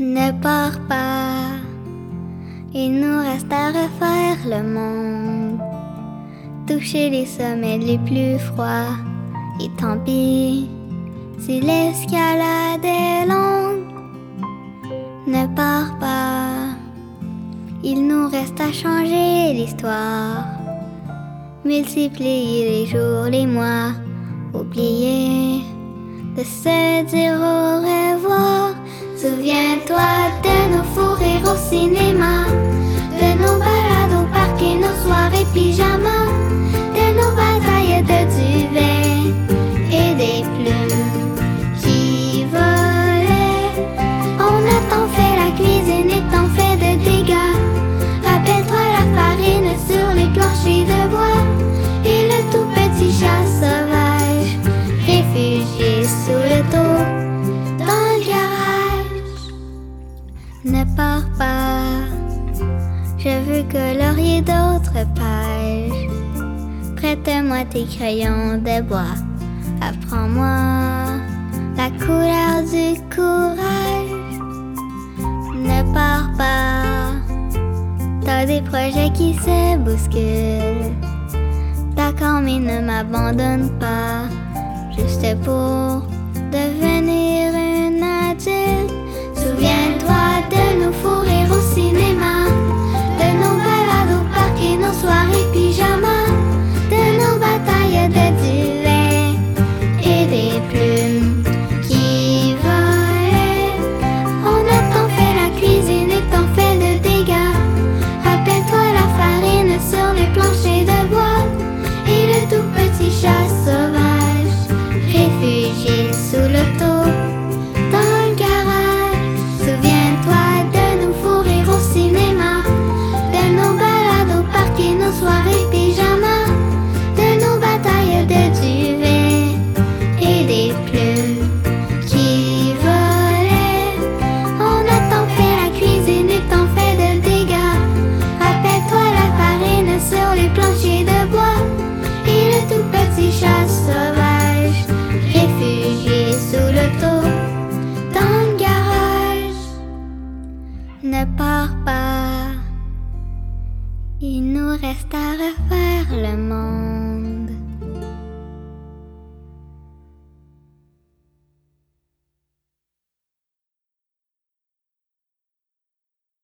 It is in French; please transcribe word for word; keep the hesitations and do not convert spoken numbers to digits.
Ne pars pas, il nous reste à refaire le monde, toucher les sommets les plus froids, et tant pis si l'escalade est longue. Ne pars pas, il nous reste à changer l'histoire, multiplier les jours, les mois, oublier de se dire au revoir. Souviens-toi de nos fous rires au cinéma, de nos balades au parc et nos soirées pyjama, de nos batailles de duvet et des plumes qui volaient. On a tant fait la cuisine et tant fait de dégâts. Rappelle-toi la farine sur les planchers de bois et le tout petit chat sauvage réfugié sous le dos dans le garage. Ne pars pas, je veux colorier d'autres pages. Prête-moi tes crayons de bois, apprends-moi la couleur du courage. Ne pars pas, t'as des projets qui se bousculent. D'accord, mais ne m'abandonne pas, juste pour devenir une adulte. Souviens-toi de nos fous rires au cinéma, de nos balades au parc et nos soirées pyjama, de nos batailles de duvet et des plumes qui volaient. On a tant fait la cuisine et tant fait de dégâts. Rappelle-toi la farine sur les planchers de bois et le tout petit chat sauvage réfugié sous l'auto dans le garage. Souviens-toi de nos fous rires au cinéma, de nos balades au parc et nos soirées pyjama, de nos batailles de duvet et des plumes qui volaient. On a tant fait la cuisine et tant fait de dégâts. Rappelle-toi la farine sur les planchers de bois et le tout petit chat sauvage réfugié sous l'auto dans le garage. Ne pars pas, il nous reste à refaire le monde.